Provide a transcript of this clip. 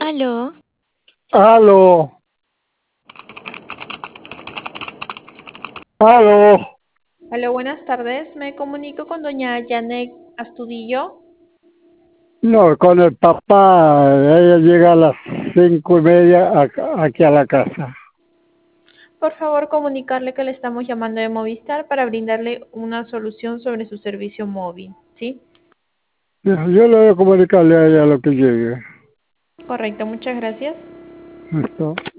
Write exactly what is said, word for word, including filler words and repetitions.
Aló, Aló, aló. Hola, buenas tardes. Me comunico con doña Janet Astudillo. No, con el papá, ella llega a las cinco y media ac- aquí a la casa. Por favor, comunicarle que le estamos llamando de Movistar para brindarle una solución sobre su servicio móvil. ¿Sí? Yo yo le voy a comunicarle a ella lo que llegue. Correcto, muchas gracias. ¿Listo?